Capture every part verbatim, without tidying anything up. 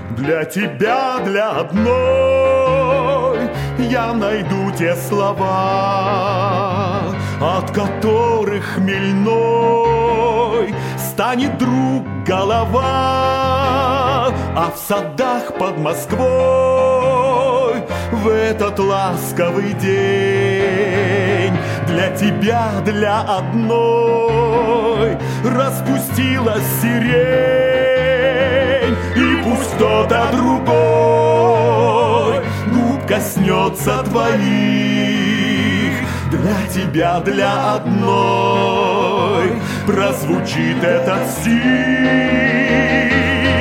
Для тебя, для одной я найду те слова, от которых хмельной станет друг голова. А в садах под Москвой в этот ласковый день для тебя, для одной распустилась сирень. И пусть кто-то другой губ коснется твоих, для тебя, для одной прозвучит этот стих.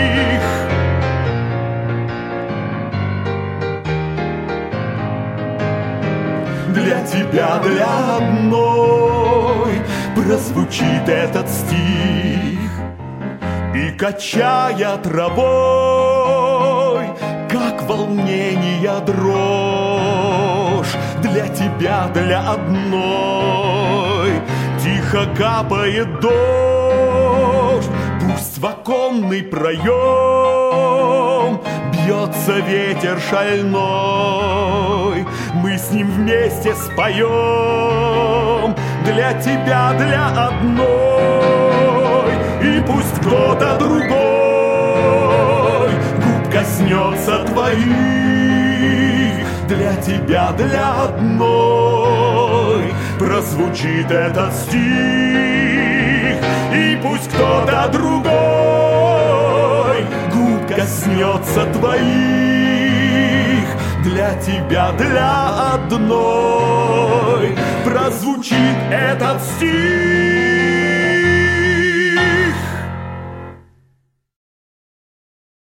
Для тебя, для одной прозвучит этот стих. И качая травой, как волнение дрожь, для тебя, для одной тихо капает дождь. Пусть в оконный проем бьется ветер шальной, мы с ним вместе споем. Для тебя, для одной. И пусть кто-то другой губ коснется твоих, для тебя, для одной прозвучит этот стих. И пусть кто-то другой губ коснется твоих, для тебя, для одной прозвучит этот стих.